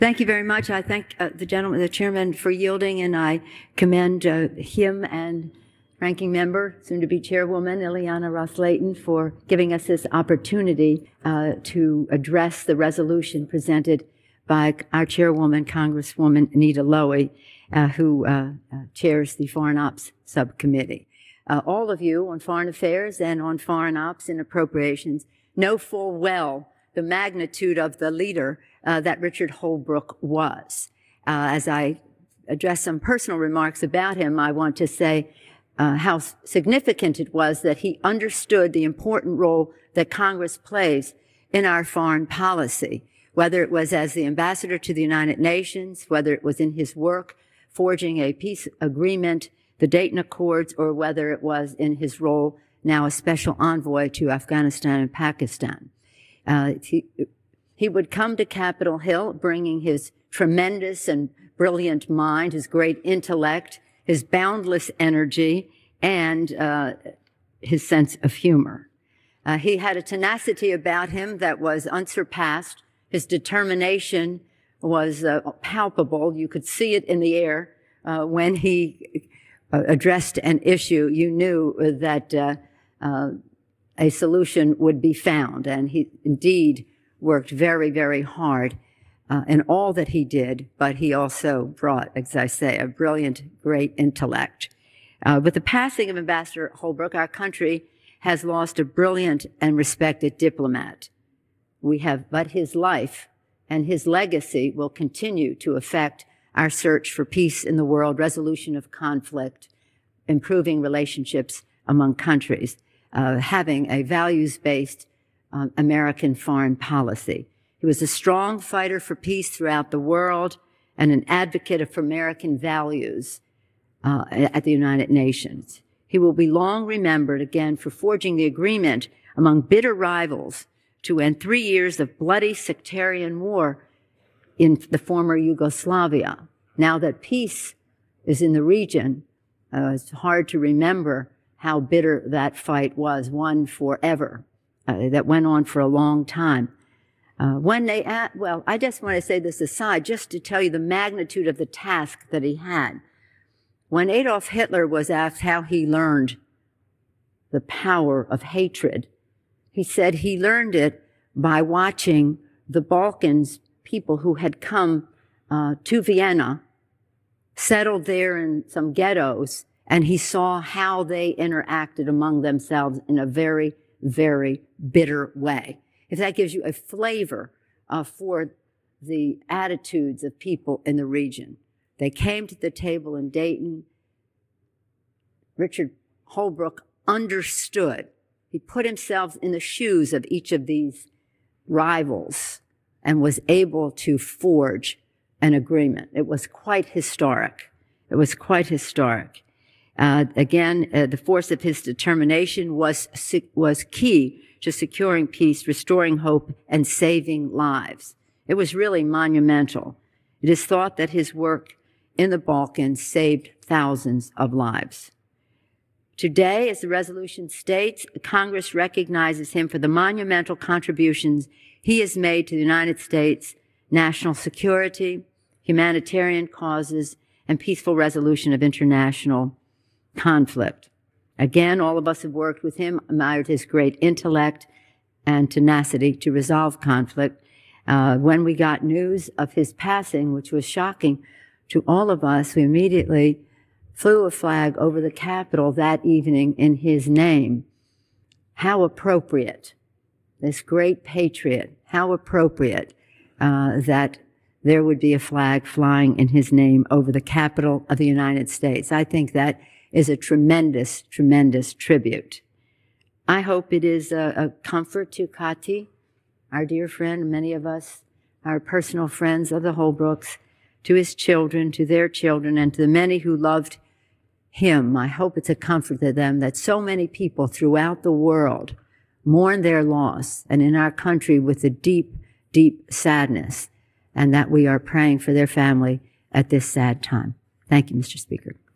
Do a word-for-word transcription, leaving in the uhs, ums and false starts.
Thank you very much. I thank uh, the gentleman, the chairman, for yielding, and I commend uh, him and ranking member, soon-to-be chairwoman, Ileana Ros-Lehtinen, for giving us this opportunity uh, to address the resolution presented by our chairwoman, Congresswoman Nita Lowey, uh, who uh, uh, chairs the Foreign Ops Subcommittee. Uh, all of you on Foreign Affairs and on Foreign Ops and Appropriations know full well the magnitude of the leader uh, that Richard Holbrooke was. Uh, as I address some personal remarks about him, I want to say uh, how significant it was that he understood the important role that Congress plays in our foreign policy, whether it was as the ambassador to the United Nations, whether it was in his work forging a peace agreement, the Dayton Accords, or whether it was in his role now as special envoy to Afghanistan and Pakistan. Uh, he, he would come to Capitol Hill bringing his tremendous and brilliant mind, his great intellect, his boundless energy, and uh, his sense of humor. Uh, he had a tenacity about him that was unsurpassed. His determination was uh, palpable. You could see it in the air uh, when he uh, addressed an issue. You knew that uh, uh, a solution would be found, and he indeed worked very, very hard uh, in all that he did, but he also brought, as I say, a brilliant, great intellect. Uh, with the passing of Ambassador Holbrooke, our country has lost a brilliant and respected diplomat. We have, but his life and his legacy will continue to affect our search for peace in the world, resolution of conflict, improving relationships among countries, uh, having a values-based um, American foreign policy. He was a strong fighter for peace throughout the world and an advocate for American values uh, at the United Nations. He will be long remembered again for forging the agreement among bitter rivals to end three years of bloody sectarian war in the former Yugoslavia. Now that peace is in the region, uh, it's hard to remember how bitter that fight was, one forever, uh, that went on for a long time. Uh, when they, at, well, I just want to say this aside, just to tell you the magnitude of the task that he had. When Adolf Hitler was asked how he learned the power of hatred, he said he learned it by watching the Balkans people who had come uh, to Vienna, settled there in some ghettos, and he saw how they interacted among themselves in a very, very bitter way. If that gives you a flavor uh, for the attitudes of people in the region. They came to the table in Dayton. Richard Holbrooke understood. He put himself in the shoes of each of these rivals and was able to forge an agreement. It was quite historic. It was quite historic. Uh, again, uh, the force of his determination was, was key to securing peace, restoring hope, and saving lives. It was really monumental. It is thought that his work in the Balkans saved thousands of lives. Today, as the resolution states, Congress recognizes him for the monumental contributions he has made to the United States national security, humanitarian causes, and peaceful resolution of international conflict. Again, all of us have worked with him, admired his great intellect and tenacity to resolve conflict. Uh, when we got news of his passing, which was shocking to all of us, we immediately flew a flag over the Capitol that evening in his name. How appropriate, this great patriot, how appropriate uh, that there would be a flag flying in his name over the Capitol of the United States. I think that is a tremendous, tremendous tribute. I hope it is a, a comfort to Kati, our dear friend, many of us, our personal friends of the Holbrookes, to his children, to their children, and to the many who loved him. I hope it's a comfort to them that so many people throughout the world mourn their loss, and in our country with a deep, deep sadness, and that we are praying for their family at this sad time. Thank you, Mister Speaker.